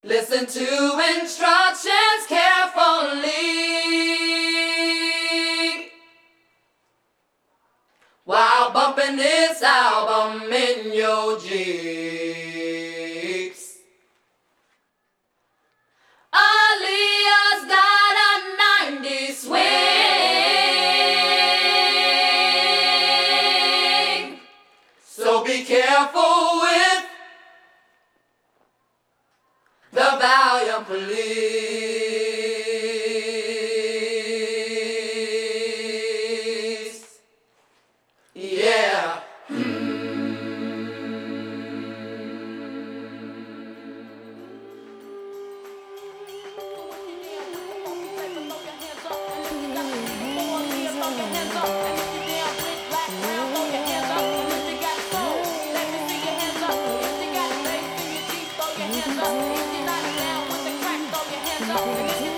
Listen to instructions carefully while bumping this album in your Jeeps. Aaliyah's got a 90s swing, so be careful with the Valiant Police. Yeah. Hands up.